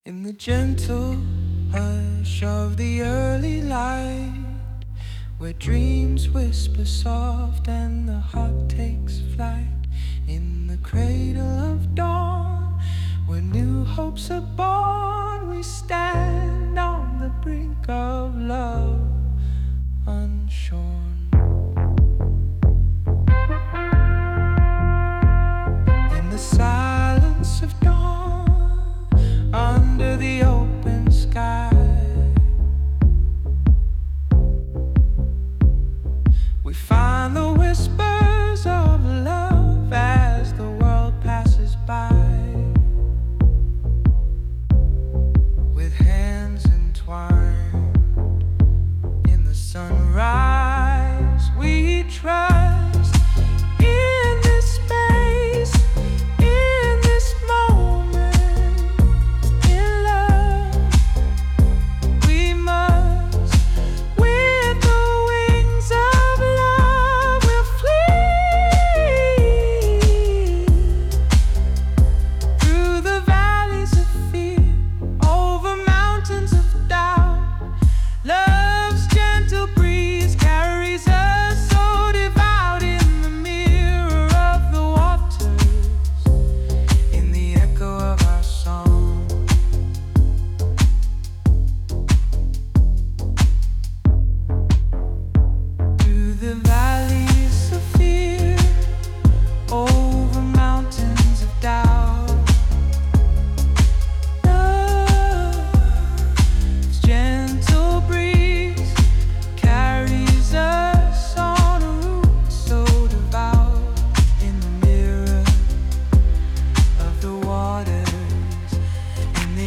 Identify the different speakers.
Speaker 1: In the gentle hush of the early light, where dreams whisper soft and the heart takes flight. In the cradle of dawn, where new hopes are born, we stand